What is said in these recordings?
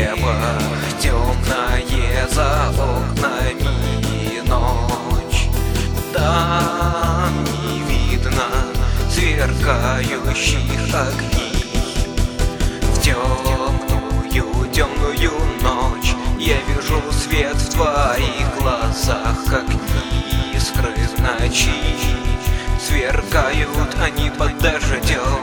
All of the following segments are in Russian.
небо темное за окнами ночь. Там не видно сверкающих огней. В темную ночь я вижу свет в твоих глазах, как искры в ночи. Сверкают они под дождем.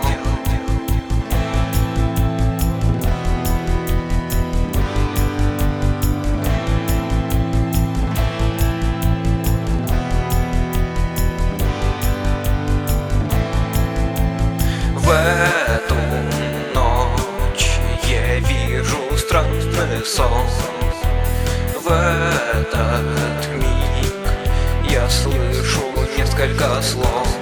В эту ночь я вижу странный сон. В этот миг я слышу несколько слов.